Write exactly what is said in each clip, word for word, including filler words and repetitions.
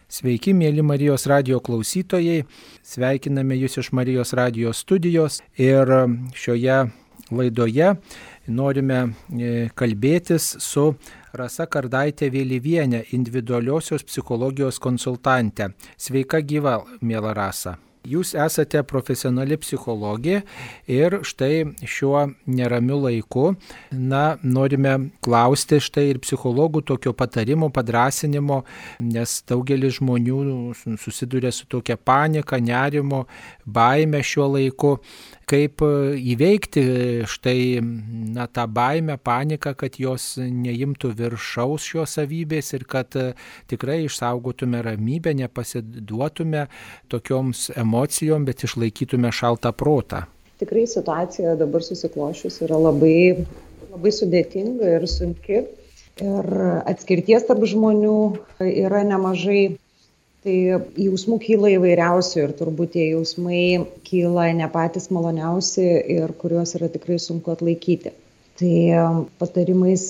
Sveiki, mėly Marijos radijo klausytojai, sveikiname Jūs iš Marijos radijo studijos ir šioje laidoje norime kalbėtis su Rasa Kardaitė Vėlyvienė, individualiosios psichologijos konsultante. Sveika gyva, miela Rasa. Jūs esate profesionali psichologė ir štai šiuo neramiu laiku, na, norime klausti štai ir psichologų tokio patarimo, padrasinimo, nes daugelis žmonių susiduria su tokia panika, nerimo, baime šiuo laiku. Kaip įveikti štai, na, tą baimę, paniką, kad jos neimtų viršaus šios savybės ir kad tikrai išsaugotume ramybę, nepasiduotume tokioms emocijom, bet išlaikytume šaltą protą. Tikrai situacija dabar susiklošius yra labai, labai sudėtinga ir sunki. Ir atskirties tarp žmonių yra nemažai. Tai jausmų kyla įvairiausių ir turbūt tie jausmai kyla ne patys maloniausi ir kuriuos yra tikrai sunku atlaikyti. Tai patarimais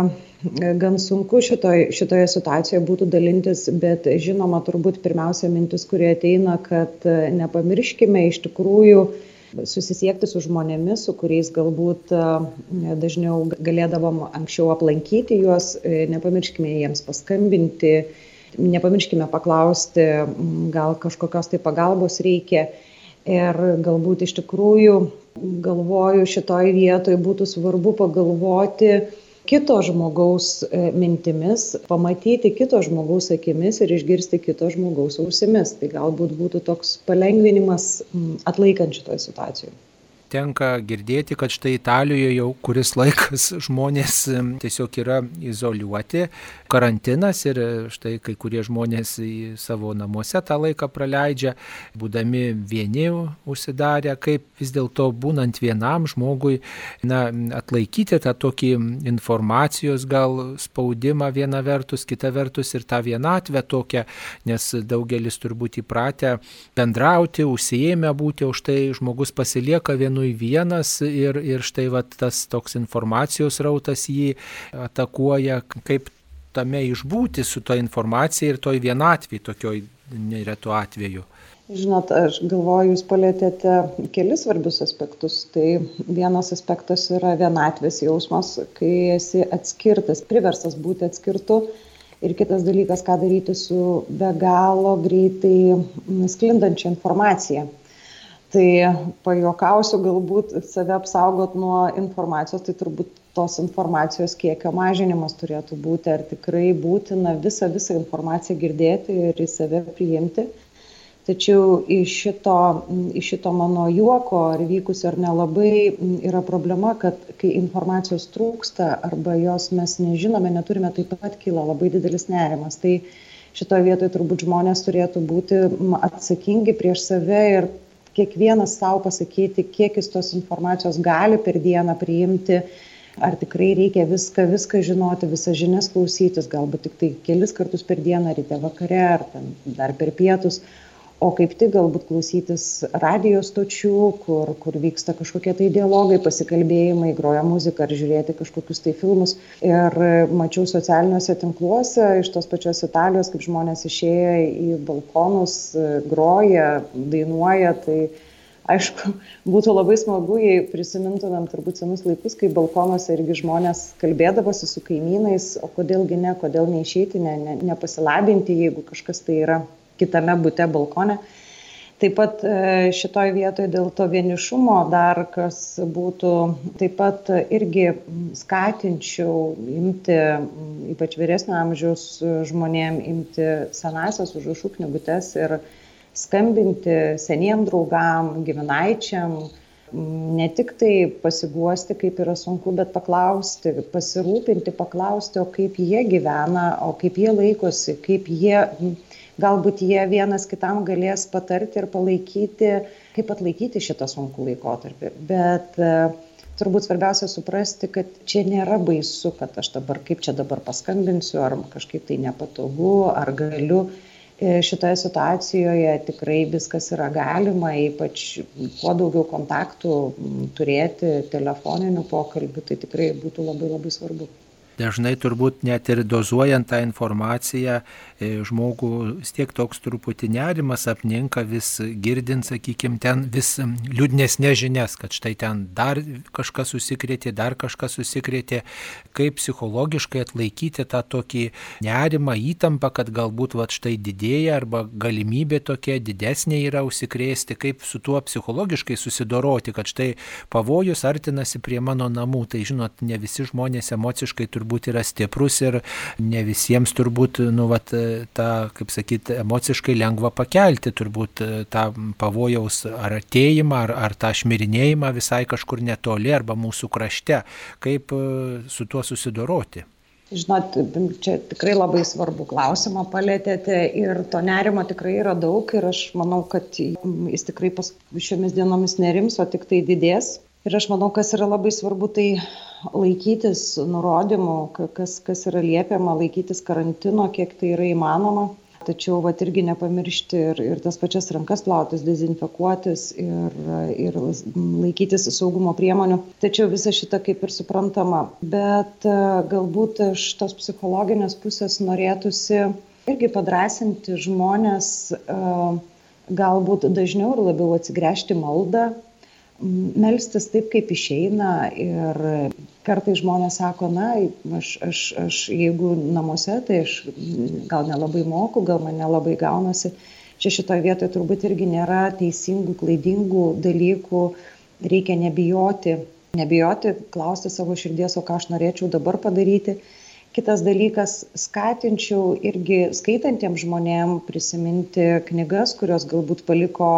gan sunku šitoj, šitoje situacijoje būtų dalintis, bet žinoma turbūt pirmiausia mintis, kurie ateina, kad nepamirškime iš tikrųjų susisiekti su žmonėmis, su kuriais galbūt dažniau galėdavom anksčiau aplankyti juos, nepamirškime jiems paskambinti. Nepamirškime paklausti, gal kažkokios tai pagalbos reikia ir galbūt iš tikrųjų, galvoju, šitoj vietoj būtų svarbu pagalvoti kito žmogaus mintimis, pamatyti kito žmogaus akimis ir išgirsti kito žmogaus ausimis. Tai galbūt būtų toks palengvinimas atlaikant šitoj situacijoje. Tenka girdėti, kad štai Italijoje jau kuris laikas žmonės tiesiog yra izoliuoti, karantinas ir štai kai kurie žmonės į savo namuose tą laiką praleidžia, būdami vieni užsidarę, kaip vis dėlto būnant vienam žmogui, na, atlaikyti tą tokį informacijos gal spaudimą viena vertus, kita vertus ir tą vienatvę tokią, nes daugelis turbūt įpratę bendrauti, užsiėmę būti, už tai žmogus pasilieka vienu vienas ir, ir štai va, tas toks informacijos rautas jį atakuoja, kaip tame išbūti su to informacija ir toj vienatvėj, tokioj neretu atveju. Žinot, aš galvoju, jūs palėtėte kelis svarbius aspektus. Tai vienas aspektas yra vienatvės jausmas, kai esi atskirtas, priverstas būti atskirtu. Ir kitas dalykas, ką daryti su be galo greitai sklindančia informacija. Tai pajuokausiu, galbūt save apsaugot nuo informacijos, tai turbūt tos informacijos kiekio mažinimas turėtų būti, ar tikrai būtina visą, visą informaciją girdėti ir į save priimti. Tačiau iš šito, iš šito mano juoko ar vykusio ar nelabai yra problema, kad kai informacijos trūksta arba jos mes nežinome, neturime, taip pat kyla labai didelis nerimas. Tai šitoje vietoje turbūt žmonės turėtų būti atsakingi prieš save ir kiekvienas savo pasakyti, kiek jis tos informacijos gali per dieną priimti, ar tikrai reikia viską, viską žinoti, visas žinias klausytis, galbūt tik tai kelis kartus per dieną, ryte vakare, ar ten dar per pietus, o kaip tik galbūt klausytis radijo stočių, kur, kur vyksta kažkokie tai dialogai, pasikalbėjimai, groja muzika, ar žiūrėti kažkokius tai filmus. Ir mačiau socialiniuose tinkluose iš tos pačios Italijos, kaip žmonės išėję į balkonus, groja, dainuoja. Tai aišku, būtų labai smagu, jei prisimintumėm turbūt senus laikus, kai balkonuose irgi žmonės kalbėdavosi su kaimynais, o kodėlgi ne, kodėl neišeiti, ne, ne, nepasilabinti, jeigu kažkas tai yra kitame bute balkone. Taip pat šitoj vietoje dėl to vienišumo dar kas būtų, taip pat irgi skatinčiau imti, ypač vyresnio amžiaus žmonėm, imti senąsias užrašų knygutes ir skambinti seniem draugam, giminaičiam, ne tik tai pasiguosti, kaip yra sunku, bet paklausti, pasirūpinti, paklausti, o kaip jie gyvena, o kaip jie laikosi, kaip jie... Galbūt jie vienas kitam galės patarti ir palaikyti, kaip atlaikyti šitą sunkų laikotarpį. Bet e, turbūt svarbiausia suprasti, kad čia nėra baisu, kad aš dabar, kaip čia dabar paskambinsiu, ar kažkaip tai nepatogu, ar galiu. E, šitoje situacijoje tikrai viskas yra galima, ypač kuo daugiau kontaktų turėti, telefoninių pokalbių, tai tikrai būtų labai labai svarbu. Dažnai turbūt net ir dozuojant tą informaciją žmogų vis tiek toks truputį nerimas apninka, vis girdint, sakykime, ten vis liūdnesnės žinias, kad štai ten dar kažkas susikrėtė, dar kažkas susikrėtė, kaip psichologiškai atlaikyti tą tokį nerimą, įtampą, kad galbūt va štai didėja arba galimybė tokia didesnė yra užsikrėsti, kaip su tuo psichologiškai susidoroti, kad štai pavojus artinasi prie mano namų. Tai žinot, ne visi žmonės emociškai turbūt yra stiprus ir ne visiems turbūt, nu, vat, tą, kaip sakyti, emociškai lengva pakelti turbūt tą pavojaus ar atėjimą, ar, ar tą šmirinėjimą visai kažkur netoli arba mūsų krašte. Kaip su tuo susidoroti? Žinot, čia tikrai labai svarbu klausimą palėtėte ir to nerimo tikrai yra daug ir aš manau, kad jis tikrai pas, šiomis dienomis nerims, o tik tai didės. Ir aš manau, kas yra labai svarbu, tai laikytis nurodymų, kas, kas yra liepiama, laikytis karantino, kiek tai yra įmanoma. Tačiau vat, irgi nepamiršti ir, ir tas pačias rankas plautis, dezinfekuotis ir, ir laikytis saugumo priemonių. Tačiau visa šita kaip ir suprantama. Bet galbūt iš tos psichologinės pusės norėtųsi irgi padrąsinti žmonės galbūt dažniau ir labiau atsigręžti maldą, melstis taip, kaip išeina. Ir kartais žmonės sako, na, aš, aš, aš jeigu namuose, tai aš gal nelabai moku, gal man nelabai gaunasi. Čia šitoje vietoje turbūt irgi nėra teisingų, klaidingų dalykų. Reikia nebijoti, nebijoti, klausti savo širdies, o ką aš norėčiau dabar padaryti. Kitas dalykas, skatinčiau irgi skaitantiems žmonėms prisiminti knygas, kurios galbūt paliko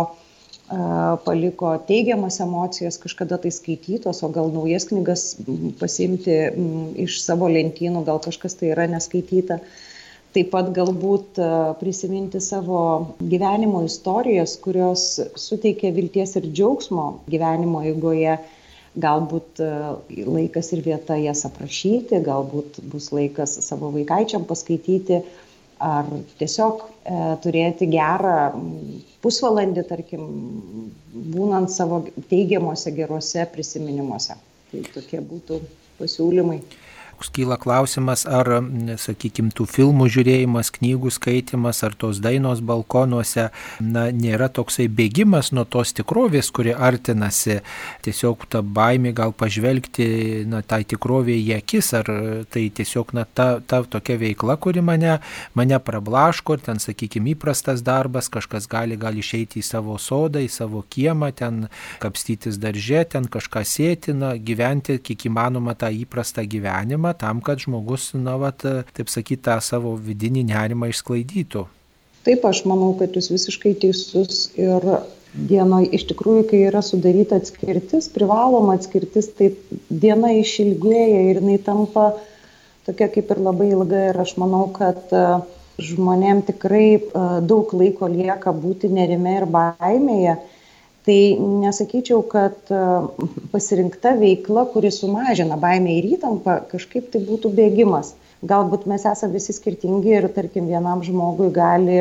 paliko teigiamas emocijas, kažkada tai skaitytos, o gal naujas knygas pasiimti iš savo lentynų, gal kažkas tai yra neskaityta. Taip pat galbūt prisiminti savo gyvenimo istorijas, kurios suteikia vilties ir džiaugsmo gyvenimo eigoje. Galbūt laikas ir vieta jas aprašyti, galbūt bus laikas savo vaikaičiam paskaityti, ar tiesiog e, turėti gerą pusvalandį, tarkim, būnant savo teigiamuose, geruose prisiminimuose. Tai tokie būtų pasiūlymai. Kyla klausimas, ar, sakykime, tų filmų žiūrėjimas, knygų skaitimas, ar tos dainos balkonuose, na, nėra toksai bėgimas nuo tos tikrovės, kuri artinasi. Tiesiog ta baimė gal pažvelgti, na, tai tikrovė į akis, ar tai tiesiog, na, ta, ta tokia veikla, kuri mane, mane prablaško, ir ten, sakykime, įprastas darbas, kažkas gali, gali išeiti į savo sodą, į savo kiemą, ten kapstytis darže, ten kažką sėti, na, gyventi, kiek įmanoma tą įprastą gyvenimą, tam, kad žmogus, na, vat, taip sakyti, tą savo vidinį nerimą išsklaidytų. Taip, aš manau, kad jūs visiškai teisus ir dienoje iš tikrųjų, kai yra sudaryta atskirtis, privaloma atskirtis, tai diena išilgėja ir jinai tampa tokia kaip ir labai ilga ir aš manau, kad žmonėm tikrai daug laiko lieka būti nerime ir baimėje. Tai nesakyčiau, kad pasirinkta veikla, kuri sumažina baimę ir įtampą, kažkaip tai būtų bėgimas. Galbūt mes esame visi skirtingi ir, tarkim, vienam žmogui gali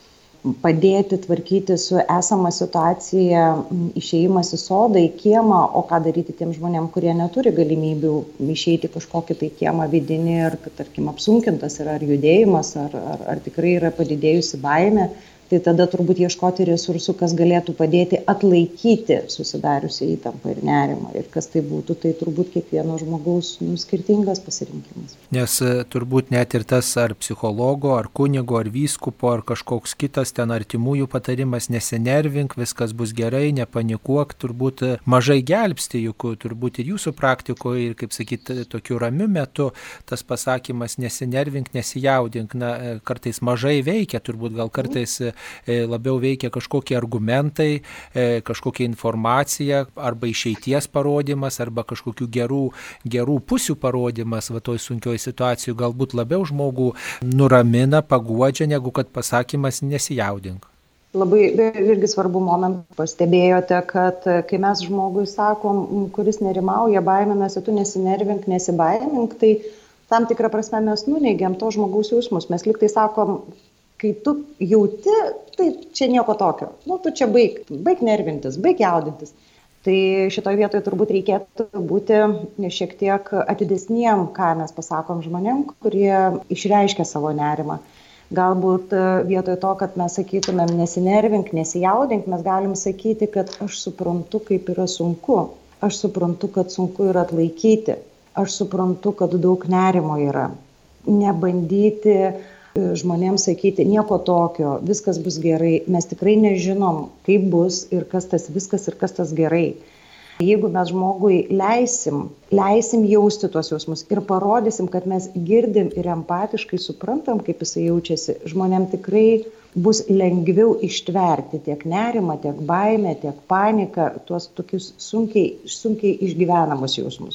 padėti tvarkyti su esama situacija išėjimas į sodą, į kiemą, o ką daryti tiem žmonėm, kurie neturi galimybių išeiti kažkokį tai kiemą vidinį ir, tarkim, apsunkintas yra ar judėjimas, ar, ar, ar tikrai yra padidėjusi baimė. Tai tada turbūt ieškoti resursų, kas galėtų padėti atlaikyti susidariusią įtampą ir nerimą. Ir kas tai būtų, tai turbūt kiekvieno žmogaus nu, skirtingas pasirinkimas. Nes turbūt net ir tas ar psichologo, ar kunigo, ar vyskupo, ar kažkoks kitas ten artimųjų patarimas, nesinervink, viskas bus gerai, nepanikuok, turbūt mažai gelbsti, juk turbūt ir jūsų praktikoje, ir kaip sakyti, tokiu ramiu metu tas pasakymas nesinervink, nesijaudink, na, kartais mažai veikia, turbūt gal kartais labiau veikia kažkokie argumentai, kažkokia informacija, arba išeities parodymas, arba kažkokių gerų, gerų pusių parodymas, va toj sunkioj situacijų galbūt labiau žmogų nuramina, paguodžia, negu kad pasakymas nesijaudink. Labai irgi svarbu momentų pastebėjote, kad kai mes žmogui sakom, kuris nerimauja, baiminasi, tu nesinervink, nesibaimink, tai tam tikrą prasme mes nuneigiam to žmogaus jausmus. Mes lyg tai sakom, kai tu jauti, tai čia nieko tokio. Nu, tu čia baig, baig nervintis, baig jaudintis. Tai šitoje vietoje turbūt reikėtų būti šiek tiek atidesniem, ką mes pasakom žmonėm, kurie išreiškia savo nerimą. Galbūt vietoj to, kad mes sakytumėm nesinervink, nesijaudink, mes galim sakyti, kad aš suprantu, kaip yra sunku. Aš suprantu, kad sunku yra atlaikyti. Aš suprantu, kad daug nerimo yra. Nebandyti žmonėms sakyti nieko tokio, viskas bus gerai. Mes tikrai nežinom, kaip bus ir kas tas viskas ir kas tas gerai. Jeigu mes žmogui leisim, leisim jausti tuos jausmus ir parodysim, kad mes girdim ir empatiškai suprantam, kaip jisai jaučiasi, žmonėm tikrai bus lengviau ištverti tiek nerimą, tiek baimę, tiek paniką, tuos tokius sunkiai, sunkiai išgyvenamus jausmus.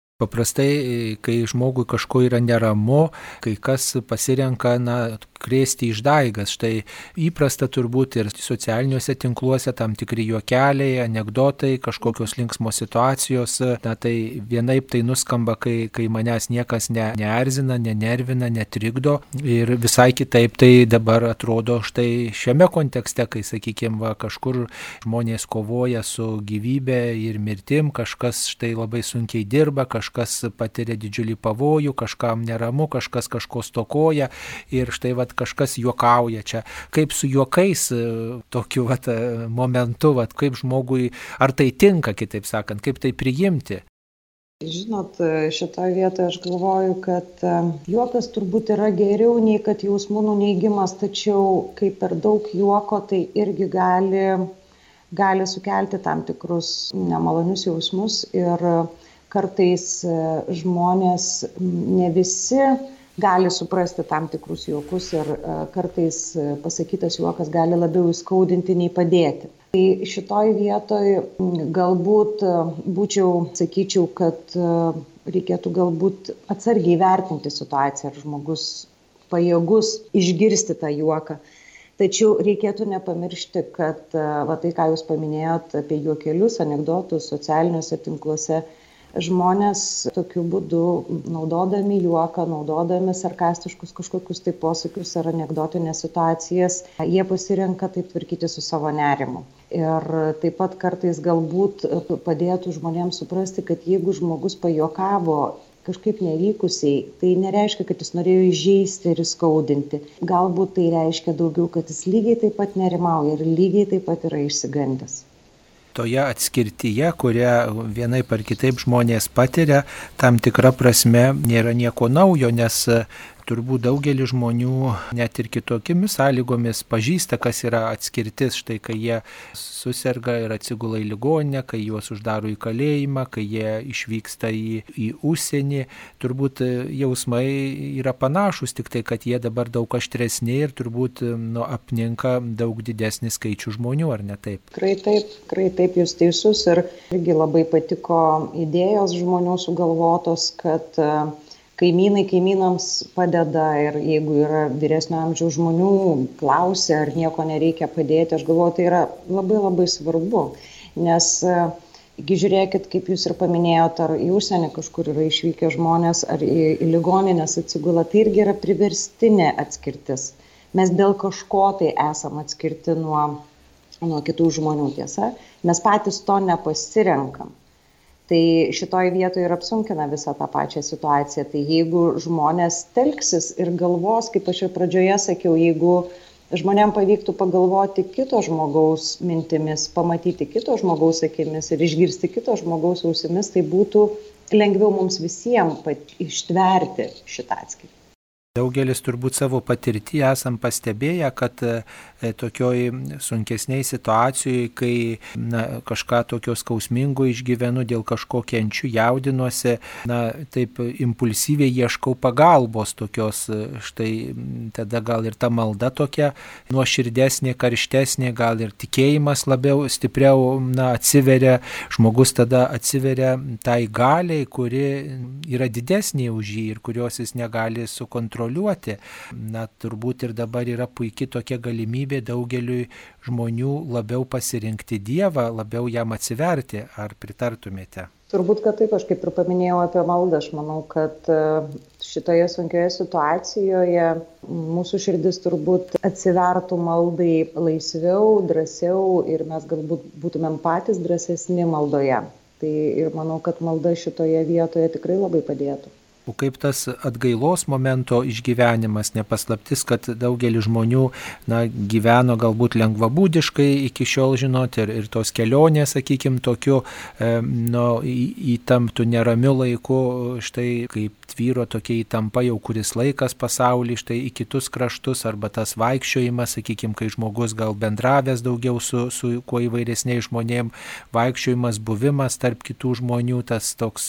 Paprastai, kai žmogui kažko yra neramu, kai kas pasirenka, na, krėsti išdaigas. Štai įprasta turbūt ir socialiniuose tinkluose tam tikri juokeliai, anekdotai, kažkokios linksmos situacijos. Na, tai vienaip tai nuskamba, kai, kai manęs niekas ne, neerzina, nenervina, netrikdo. Ir visai kitaip tai dabar atrodo štai šiame kontekste, kai, sakykime, va, kažkur žmonės kovoja su gyvybe ir mirtim, kažkas štai labai sunkiai dirba, kažkas patiria didžiulį pavojų, kažkam neramu, kažkas kažko stokoja ir štai vat, kažkas juokauja čia. Kaip su juokais tokiu vat, momentu, vat, kaip žmogui, ar tai tinka, kitaip sakant, kaip tai priimti? Žinot, šitoje vietoje aš galvoju, kad juokas turbūt yra geriau nei kad jausmų nuneigimas, tačiau kai per daug juoko, tai irgi gali, gali sukelti tam tikrus nemalonius jausmus ir kartais žmonės ne visi gali suprasti tam tikrus juokus ir kartais pasakytas juokas gali labiau įskaudinti nei padėti. Tai šitoj vietoj galbūt būčiau, sakyčiau, kad reikėtų galbūt atsargiai vertinti situaciją, ar žmogus pajėgus išgirsti tą juoką. Tačiau reikėtų nepamiršti, kad va, tai, ką jūs paminėjot apie juokelius, anekdotus socialiniuose tinkluose, žmonės tokiu būdu, naudodami juoką, naudodami sarkastiškus kažkokius tai posakius ar anekdotinės situacijas, jie pasirenka taip tvarkyti su savo nerimu. Ir taip pat kartais galbūt padėtų žmonėms suprasti, kad jeigu žmogus pajuokavo kažkaip nevykusiai, tai nereiškia, kad jis norėjo įžeisti ir įskaudinti. Galbūt tai reiškia daugiau, kad jis lygiai taip pat nerimauja ir lygiai taip pat yra išsigandęs. Toje atskirtyje, kurią vienaip ar kitaip žmonės patiria, tam tikra prasme nėra nieko naujo, nes turbūt daugelis žmonių net ir kitokiamis sąlygomis pažįsta, kas yra atskirtis, štai kai jie suserga ir atsigula į ligoninę, kai juos uždaro į kalėjimą, kai jie išvyksta į, į užsienį. Turbūt jausmai yra panašus, tik tai, kad jie dabar daug aštresni ir turbūt nu, apninka daug didesnį skaičių žmonių, ar ne taip? Tikrai taip, tikrai taip, jūs teisus ir irgi labai patiko idėjos žmonių sugalvotos, kad kaimynai kaimynams padeda ir jeigu yra vyresnio amžiaus žmonių, klausia, ar nieko nereikia padėti, aš galvoju, tai yra labai labai svarbu, nes žiūrėkit, kaip jūs ir paminėjot, ar į užsienį kažkur yra išvykę žmonės, ar į, į ligoninės atsigula, tai irgi yra priverstinė atskirtis. Mes dėl kažko tai esam atskirti nuo, nuo kitų žmonių, tiesa, mes patys to nepasirenkam. Tai šitoj vietoje ir apsunkina visą tą pačią situaciją. Tai jeigu žmonės telksis ir galvos, kaip aš jau pradžioje sakiau, jeigu žmonėm pavyktų pagalvoti kito žmogaus mintimis, pamatyti kito žmogaus akimis ir išgirsti kito žmogaus ausimis, tai būtų lengviau mums visiems ištverti šitą atskirtį. Daugelis turbūt savo patirtį esam pastebėję, kad e, tokioj sunkesniai situacijoje, kai na, kažką tokio skausmingo išgyvenu, dėl kažko kenčiu, jaudinuosi, na, taip impulsyviai ieškau pagalbos tokios, štai tada gal ir ta malda tokia nuoširdesnė, karštesnė, gal ir tikėjimas labiau stipriau na, atsiveria, žmogus tada atsiveria tai galiai, kuri yra didesnė už jį ir kurios jis negali sukontroliuoti. Na, turbūt ir dabar yra puikiai tokia galimybė daugeliui žmonių labiau pasirinkti Dievą, labiau jam atsiverti. Ar pritartumėte? Turbūt, kad taip, aš kaip ir paminėjau apie maldą, aš manau, kad šitoje sunkioje situacijoje mūsų širdis turbūt atsivertų maldai laisviau, drąsiau ir mes galbūt būtumėm patys drąsesni maldoje. Tai ir manau, kad malda šitoje vietoje tikrai labai padėtų. O kaip tas atgailos momento išgyvenimas, nepaslaptis, kad daugelis žmonių na, gyveno galbūt lengvabūdiškai iki šiol, žinot, ir, ir tos kelionės, sakykime, tokiu e, nu, įtamptų neramiu laiku, štai kaip tvyro tokia įtampa jau kuris laikas pasaulyje, štai į kitus kraštus, arba tas vaikščiojimas, sakykime, kai žmogus gal bendravęs daugiau su, su kuo įvairesniais žmonėm, vaikščiojimas, buvimas tarp kitų žmonių, tas toks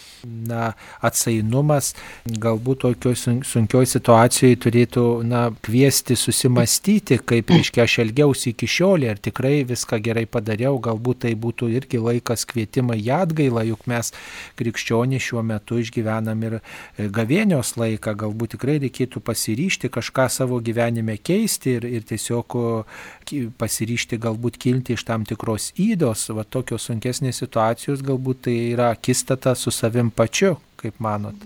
na, atsainumas, galbūt tokioj sunkioj situacijoje turėtų na, kviesti susimastyti, kaip reiškia aš elgiausi iki šiol, ar tikrai viską gerai padariau, galbūt tai būtų irgi laikas kvietimą į atgailą, juk mes krikščionys šiuo metu išgyvenam ir gavėnios laiką, galbūt tikrai reikėtų pasiryžti kažką savo gyvenime keisti ir, ir tiesiog pasiryžti galbūt kilti iš tam tikros ydos, va tokios sunkesnės situacijos, galbūt tai yra akistata su savim pačiu. Kaip manot?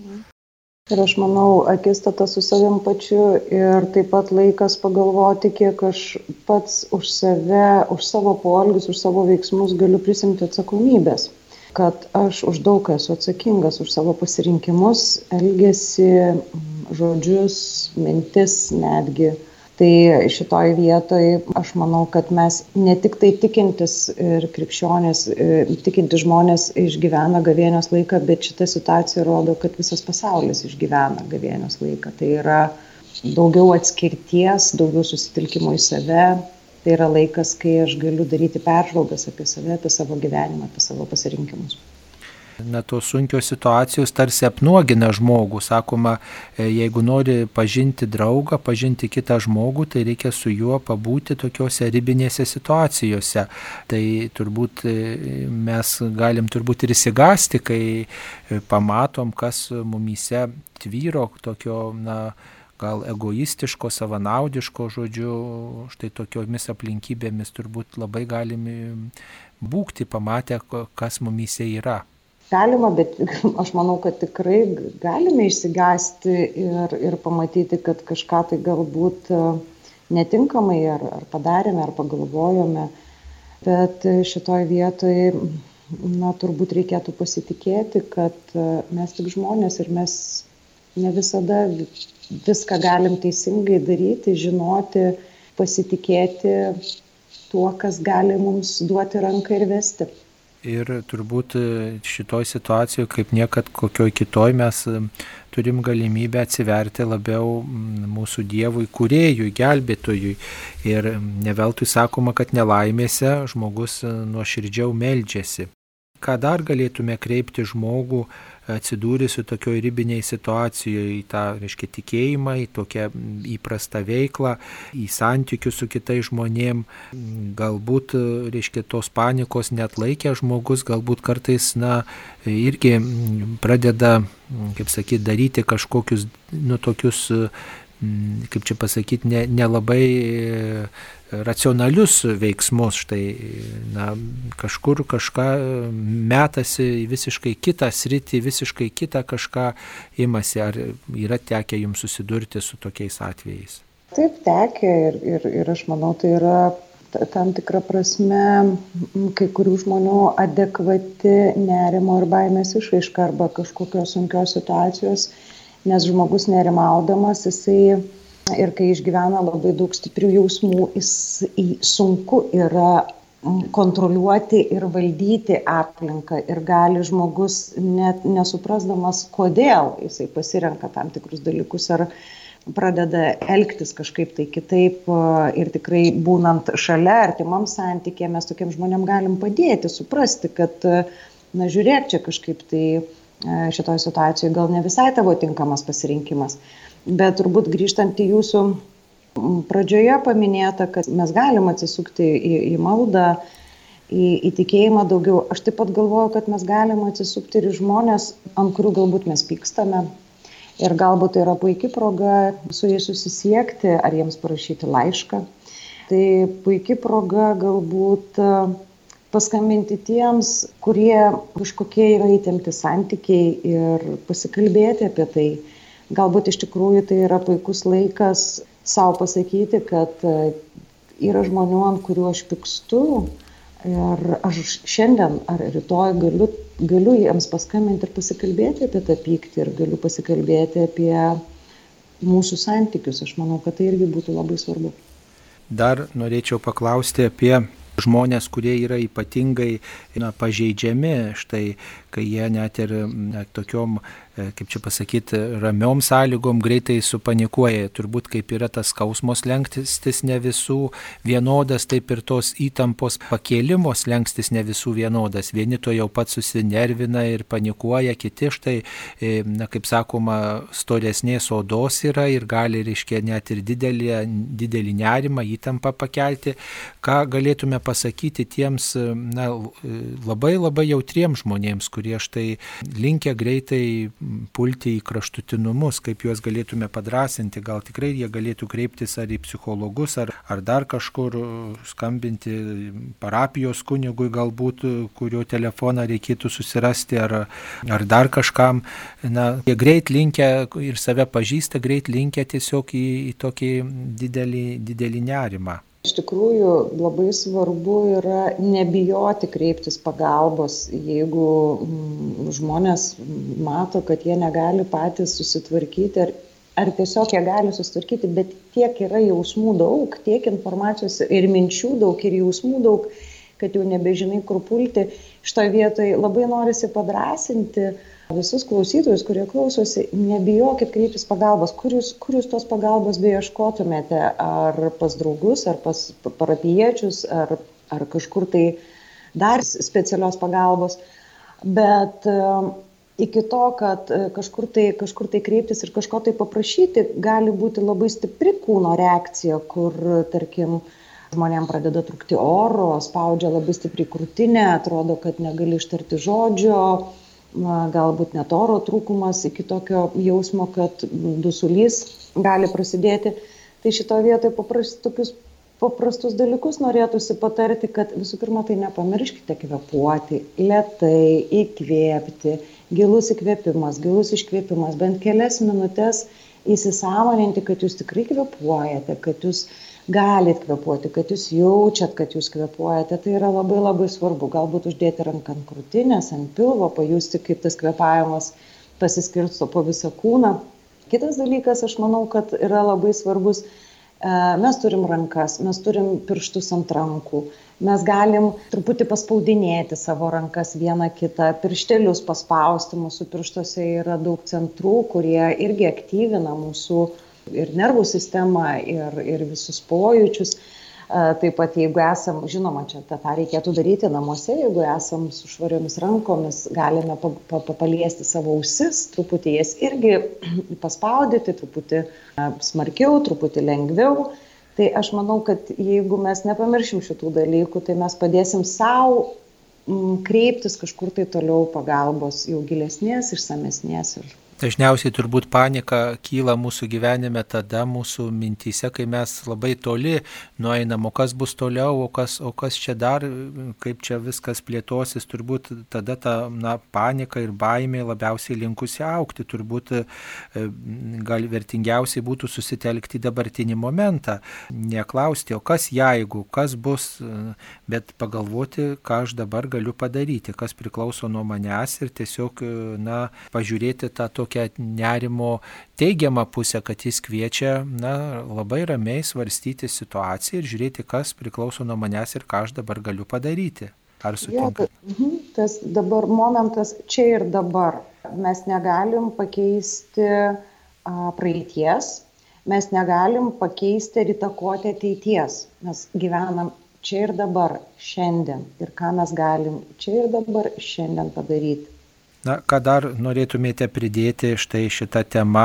Ir aš manau, akistata su savim pačiu ir taip pat laikas pagalvoti, kiek aš pats už save, už savo poelgius, už savo veiksmus galiu prisimti atsakomybės. Kad aš už daug esu atsakingas, už savo pasirinkimus, elgesį, žodžius, mintis netgi. Tai šitoj vietoj aš manau, kad mes ne tik tai tikintis ir krikščionės, tikintis žmonės išgyvena gavėnios laiką, bet šita situacija rodo, kad visas pasaulis išgyvena gavėnios laiką. Tai yra daugiau atskirties, daugiau susitelkimo į save. Tai yra laikas, kai aš galiu daryti peržvalgas apie save, apie savo gyvenimą, apie savo pasirinkimus. Na, tos sunkios situacijos tarsi apnuogina žmogų. Sakoma, jeigu nori pažinti draugą, pažinti kitą žmogų, tai reikia su juo pabūti tokiose ribinėse situacijose. Tai turbūt mes galim turbūt ir įsigasti, kai pamatom, kas mumyse tvyro tokio, na, gal egoistiško, savanaudiško, žodžiu, štai tokiomis aplinkybėmis turbūt labai galime būti pamatę, kas mumyse yra. Galima, bet aš manau, kad tikrai galime išsigąsti ir, ir pamatyti, kad kažką tai galbūt netinkamai ar, ar padarėme, ar pagalvojome. Bet šitoj vietoj, na, turbūt reikėtų pasitikėti, kad mes tik žmonės ir mes ne visada viską galim teisingai daryti, žinoti, pasitikėti tuo, kas gali mums duoti ranką ir vesti. Ir turbūt šitoj situacijoje, kaip niekad kokioj kitoj, mes turim galimybę atsiverti labiau mūsų Dievui, kūrėjui, gelbėtojui. Ir neveltui sakoma, kad nelaimėse žmogus nuoširdžiau meldžiasi. Ką dar galėtume kreipti žmogų atsidūrusiu tokioj ribiniai situacijoje, į tą, reiškia, tikėjimą, į tokią įprastą veiklą, į santykius su kitais žmonėm. Galbūt, reiškia, tos panikos neatlaikė žmogus, galbūt kartais, na, irgi pradeda, kaip sakyti, daryti kažkokius, nu, tokius, kaip čia pasakyti, ne, nelabai racionalius veiksmus, štai, na, kažkur kažką metasi į visiškai kitą sritį, visiškai kitą kažką imasi. Ar yra tekę jums susidurti su tokiais atvejais? Taip, tekę ir, ir, ir aš manau, tai yra tam tikra prasme kai kurių žmonių adekvati nerimo ir baimės išraiška arba kažkokios sunkios situacijos, nes žmogus nerimaudamas, jisai ir kai išgyvena labai daug stiprių jausmų, jis sunku yra kontroliuoti ir valdyti aplinką ir gali žmogus net nesuprasdamas, kodėl jisai pasirenka tam tikrus dalykus ar pradeda elgtis kažkaip tai kitaip ir tikrai būnant šalia artimam santykyje mes tokiem žmonėm galim padėti, suprasti, kad, na, žiūrėk, čia kažkaip tai šitoj situacijoje gal ne visai tavo tinkamas pasirinkimas. Bet turbūt grįžtant į jūsų pradžioje paminėta, kad mes galim atsisukti į, į maldą, į, į tikėjimą daugiau. Aš taip pat galvoju, kad mes galim atsisukti ir į žmonės, ant kurių galbūt mes pykstame. Ir galbūt tai yra puikia proga su jais susisiekti ar jiems parašyti laišką. Tai puikia proga galbūt paskambinti tiems, kurie kažkokie yra įtempti santykiai ir pasikalbėti apie tai. Galbūt iš tikrųjų tai yra puikus laikas savo pasakyti, kad yra žmonių, ant kurių aš pykstu, Ir aš šiandien ar rytoj galiu, galiu jiems paskambinti ir pasikalbėti apie tą pyktį ir galiu pasikalbėti apie mūsų santykius. Aš manau, kad tai irgi būtų labai svarbu. Dar norėčiau paklausti apie žmonės, kurie yra ypatingai na, pažeidžiami, štai kai jie net ir na, tokiom, kaip čia pasakyti, ramiom sąlygom greitai supanikuoja. Turbūt kaip yra tas skausmo slenkstis ne visų vienodas, taip ir tos įtampos pakėlimo slenkstis ne visų vienodas. Vieni to jau pat susinervina ir panikuoja, kiti štai, na, kaip sakoma, storesnės odos yra ir gali, reiškia, net ir didelį, didelį nerimą, įtampą pakelti. Ką galėtume pasakyti tiems na, labai labai jautriems žmonėms, kurie štai linkia greitai pulti į kraštutinumus, kaip juos galėtume padrasinti, gal tikrai jie galėtų kreiptis ar į psichologus, ar, ar dar kažkur skambinti parapijos kunigui galbūt, kurio telefoną reikėtų susirasti, ar, ar dar kažkam. Na, jie greit linkia ir save pažįsta, greit linkia tiesiog į, į tokį didelį, didelį nerimą. Iš tikrųjų, labai svarbu yra nebijoti kreiptis pagalbos, jeigu žmonės mato, kad jie negali patys susitvarkyti, ar, ar tiesiog jie gali susitvarkyti, bet tiek yra jausmų daug, tiek informacijos ir minčių daug, ir jausmų daug, kad jau nebežinai, kur pulti. Šitoje vietoje labai norisi padrasinti visus klausytojus, kurie klausosi, nebijokit kreiptis pagalbos. Kur jūs, kur jūs tos pagalbos beieškotumėte? Ar pas draugus, ar pas parapijiečius, ar, ar kažkur tai dar specialios pagalbos. Bet uh, iki to, kad uh, kažkur, tai, kažkur tai kreiptis ir kažko tai paprašyti, gali būti labai stipri kūno reakcija, kur, tarkim, žmonėm pradeda trūkti oro, spaudžia labai stipriai krūtinę, atrodo, kad negali ištarti žodžio, Na, galbūt net oro trūkumas iki tokio jausmo, kad dusulys gali prasidėti. Tai šitoje vietoje paprast, tokius paprastus dalykus norėtųsi patarti, kad visų pirma, tai nepamirškite kvėpuoti, lėtai įkvėpti, gilus įkvėpimas, gilus iškvėpimas, bent kelias minutės įsisąmoninti, kad jūs tikrai kvėpuojate, kad jūs galit kvėpuoti, kad jūs jaučiat, kad jūs kvėpuojate, tai yra labai labai svarbu. Galbūt uždėti ranką ant krūtinės, ant pilvo, pajusti, kaip tas kvėpavimas pasiskirsto po visą kūną. Kitas dalykas, aš manau, kad yra labai svarbus, mes turim rankas, mes turim pirštus ant rankų, mes galim truputį paspaudinėti savo rankas vieną kitą, pirštelius paspausti, mūsų pirštuose yra daug centrų, kurie irgi aktyvina mūsų ir nervų sistemą, ir, ir visus pojūčius. Taip pat, jeigu esam, žinoma, čia tą reikėtų daryti namuose, jeigu esam su švariomis rankomis, galime pa, pa, paliesti savo ausis, truputį jas irgi paspaudyti, truputį smarkiau, truputį lengviau. Tai aš manau, kad jeigu mes nepamiršim šitų dalykų, tai mes padėsim savo kreiptis kažkur tai toliau pagalbos, jau gilesnės, išsamesnės. Ir dažniausiai turbūt panika kyla mūsų gyvenime tada mūsų mintyse, kai mes labai toli nueinam, o kas bus toliau, o kas, o kas čia dar, kaip čia viskas plėtosis, turbūt tada ta na, panika ir baimė labiausiai linkusi aukti, turbūt gal vertingiausiai būtų susitelkti dabartinį momentą, neklausti, o kas jeigu, kas bus, bet pagalvoti, ką aš dabar galiu padaryti, kas priklauso nuo manęs ir tiesiog na, pažiūrėti tą tokią nerimo teigiamą pusę, kad jis kviečia na, labai ramiai svarstyti situaciją ir žiūrėti, kas priklauso nuo manęs ir ką aš dabar galiu padaryti. Ar sutinka? Ja, tas dabar momentas čia ir dabar. Mes negalim pakeisti a, praeities, mes negalim pakeisti ir įtakoti ateities. Mes gyvenam čia ir dabar, šiandien. Ir ką mes galim čia ir dabar, šiandien padaryti. Na, ką dar norėtumėte pridėti štai šitą temą,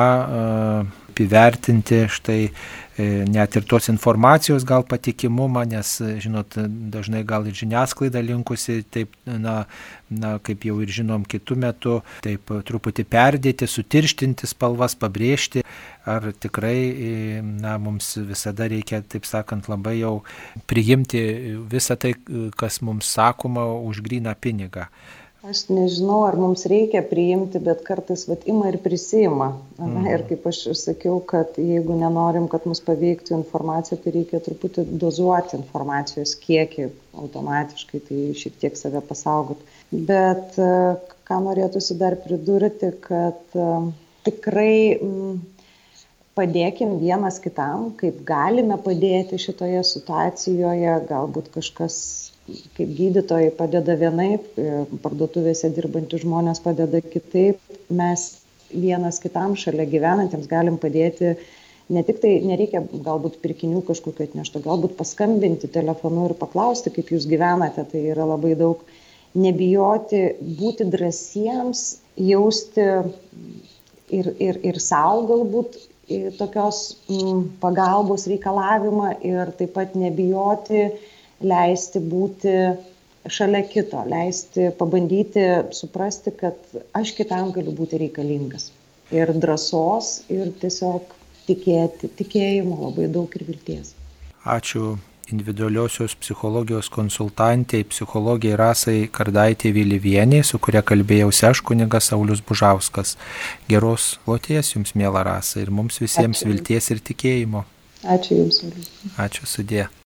įvertinti štai net ir tos informacijos gal patikimumą, nes, žinot, dažnai gal ir žiniasklaida linkusi, taip, na, na, kaip jau ir žinom kitų metų, taip truputį perdėti, sutirštinti spalvas, pabrėžti, ar tikrai, na, mums visada reikia, taip sakant, labai jau priimti visą tai, kas mums sakoma už gryną pinigą. Aš nežinau, ar mums reikia priimti, bet kartais vat, ima ir prisima. Mm. Ir kaip aš sakiau, kad jeigu nenorim, kad mus paveiktų informacija, tai reikia truputį dozuoti informacijos kiekį automatiškai, tai šiek tiek save pasaugot. Bet ką norėtųsi dar pridurti, kad tikrai padėkim vienas kitam, kaip galime padėti šitoje situacijoje, galbūt kažkas kaip gydytojai padeda vienaip, parduotuvėse dirbantys žmonės padeda kitaip, mes vienas kitam šalia gyvenantiems galim padėti, ne tik tai nereikia galbūt pirkinių kažkokiu atnešti, galbūt paskambinti telefonu ir paklausti, kaip jūs gyvenate, tai yra labai daug, nebijoti, būti drąsiems, jausti ir, ir, ir savo galbūt tokios m, pagalbos reikalavimą ir taip pat nebijoti leisti būti šalia kito, leisti pabandyti suprasti, kad aš kitam galiu būti reikalingas. Ir drąsos, ir tiesiog tikėti, tikėjimo labai daug ir vilties. Ačiū individualiosios psichologijos konsultantei, psichologijai Rasai Kardaitei Vilivienei, su kuria kalbėjausi aš, kunigas Saulius Bužauskas. Geros kloties jums, miela Rasa, ir mums visiems Ačiū. Vilties ir tikėjimo. Ačiū jums. Ačiū, sudie.